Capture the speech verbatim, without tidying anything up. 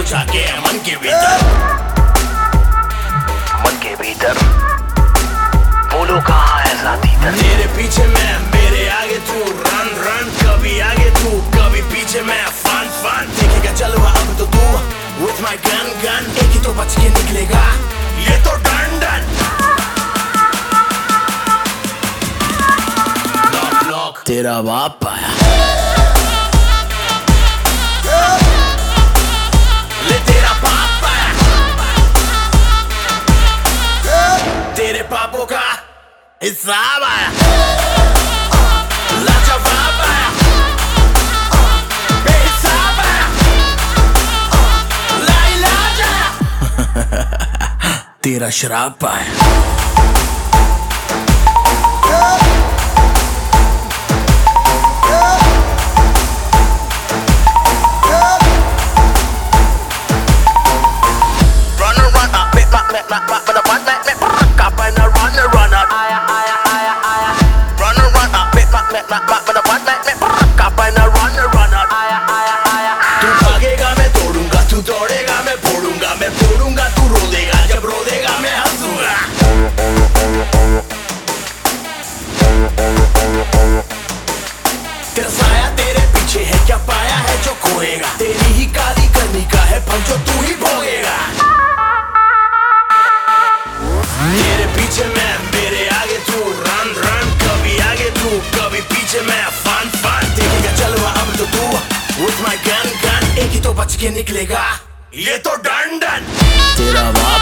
जाके मन के भीतर, मन के भीतर बोलो कहाँ है साथी दर। तेरे पीछे मैं, मेरे आगे तू, रन रन, कभी आगे तू कभी पीछे मैं, फन फन देखेगा चलो अब तो तू, with my gun gun एक ही तो बच के निकलेगा, ये तो डन डन। नॉक नॉक तेरा बाप आया, ले तेरा बाप आया, तेरे पापों का हिसाब आया, लाजवाब आया, बेहिसाब आया, लाइलाज आया, तेरा शराब आया। तू भागेगा मैं तोड़ूंगा, तू दौड़ेगा मैं फोड़ूंगा, मैं फोड़ूंगा तू रो देगा, जब रो देगा मैं हंसूंगा। तेरा साया तेरे पीछे है, क्या पाया है जो खोएगा, तेरी ही काली करनी का है फल जो तू ही भोगेगा। तेरे पीछे मैं, मेरे आगे तू, रन रन, कभी आगे तू कभी पीछे मैं, फन फन देखेगा चलो अब तो तू, with my gun gun एक ही तो बच के निकलेगा, ये तो डन डन। तेरा बाप